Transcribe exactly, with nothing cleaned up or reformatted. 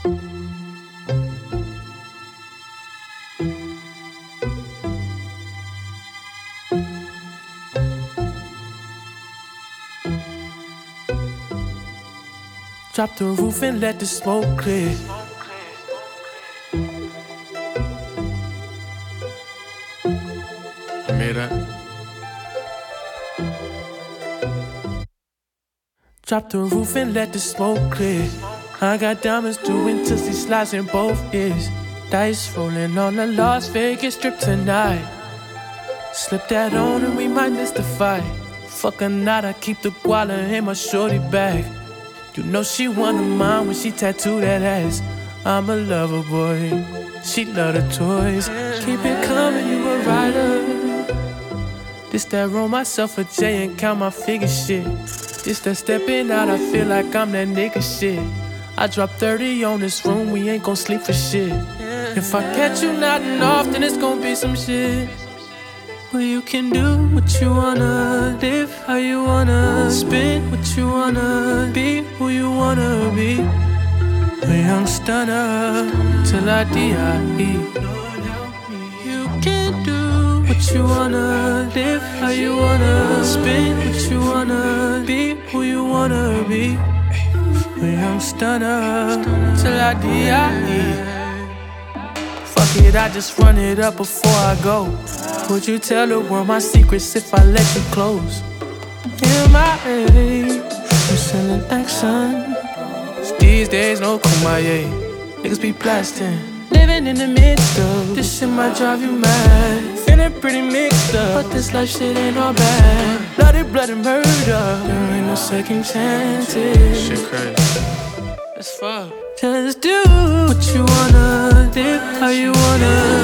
Drop the roof and let the smoke clear. You made that? Drop the roof and let the smoke clear. I got diamonds doing tootsie slides in both ears. Dice rolling on the Las Vegas strip tonight. Slip that on and we might miss the fight. Fuck or not, I keep the guala in my shorty bag. You know she one of mine when she tattooed that ass. I'm a lover boy, she love the toys. Keep it coming, you a rider. This that roll myself a J and count my figure shit. This that stepping out, I feel like I'm that nigga shit. I drop thirty on this room, we ain't gon' sleep for shit. If I catch you nodding off, then it's gon' be some shit. Well, you can do what you wanna, live how you wanna, spin what you wanna, be who you wanna be. A young stunner till I die. You can do what you wanna, live how you wanna, spin what you wanna, be who you wanna be. A young stunner till I die. Fuck it, I just run it up before I go. Would you tell the world my secrets if I let you close? M I A, you selling action. These days, no kumbaya. Niggas be blasting. Living in the midst of this shit might drive you mad. Feeling pretty mixed up, but this life shit ain't all bad. Bloody, bloody murder, there ain't no second chances. Shit crazy. That's fuck. Just do what you wanna, live how you wanna,